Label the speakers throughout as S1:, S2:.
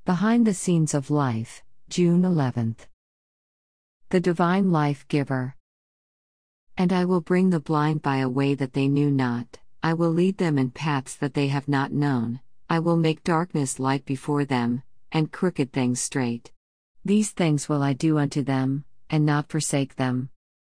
S1: Behind the Scenes of Life, June 11th. The Divine Life Giver. And I will bring the blind by a way that they knew not, I will lead them in paths that they have not known, I will make darkness light before them, and crooked things straight. These things will I do unto them, and not forsake them.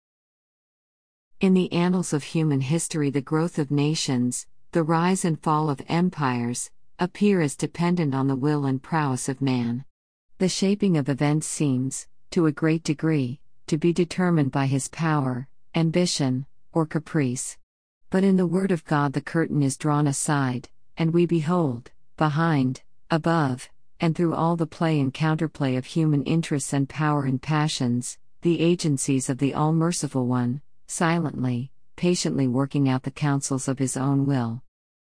S1: In the annals of human history, the growth of nations, the rise and fall of empires, appear as dependent on the will and prowess of man. The shaping of events seems, to a great degree, to be determined by his power, ambition, or caprice. But in the Word of God the curtain is drawn aside, and we behold, behind, above, and through all the play and counterplay of human interests and power and passions, the agencies of the All-Merciful One, silently, patiently working out the counsels of his own will.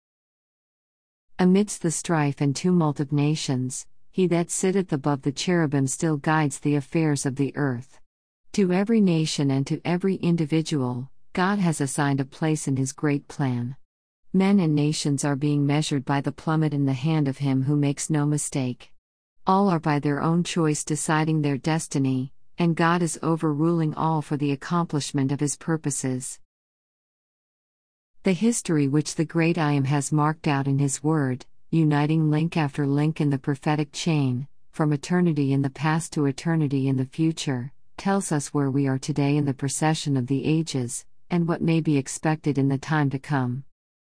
S1: Amidst the strife and tumult of nations, he that sitteth above the cherubim still guides the affairs of the earth. To every nation and to every individual, God has assigned a place in his great plan. Men and nations are being measured by the plummet in the hand of him who makes no mistake. All are by their own choice deciding their destiny, and God is overruling all for the accomplishment of his purposes. The history which the great I Am has marked out in his word, uniting link after link in the prophetic chain, from eternity in the past to eternity in the future, tells us where we are today in the procession of the ages, and what may be expected in the time to come.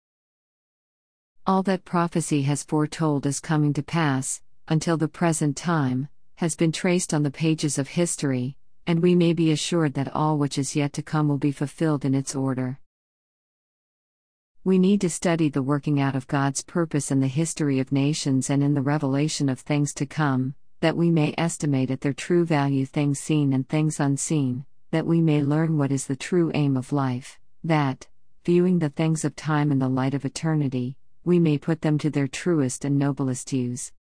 S1: All that prophecy has foretold is coming to pass, until the present time, has been traced on the pages of history, and we may be assured that all which is yet to come will be fulfilled in its order. We need to study the working out of God's purpose in the history of nations and in the revelation of things to come, that we may estimate at their true value things seen and things unseen, that we may learn what is the true aim of life, that, viewing the things of time in the light of eternity, we may put them to their truest and noblest use.